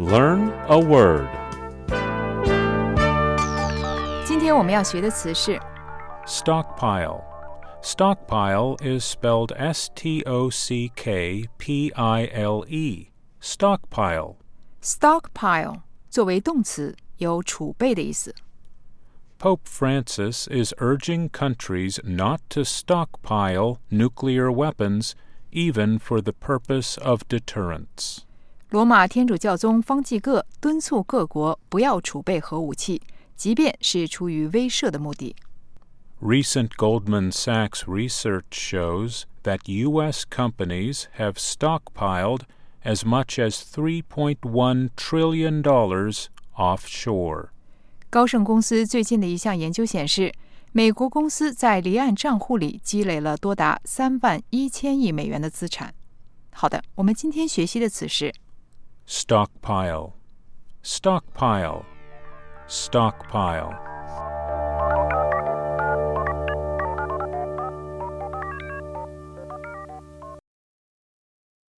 Learn a word. 今天我们要学的词是 Stockpile. Stockpile is spelled S-T-O-C-K-P-I-L-E. Stockpile. stockpile 作为动词，有储备的意思。 Pope Francis is urging countries not to stockpile nuclear weapons, even for the purpose of deterrence. 罗马天主教宗方济各敦促各国不要储备核武器，即便是出于威慑的目的。 Recent Goldman Sachs research shows that U.S. companies have stockpiled as much as $3.1 trillion offshore. 高盛公司最近的一项研究显示，美国公司在离岸账户里积累了多达3.1亿美元的资产。好的，我们今天学习的词是 Stockpile. Stockpile. Stockpile.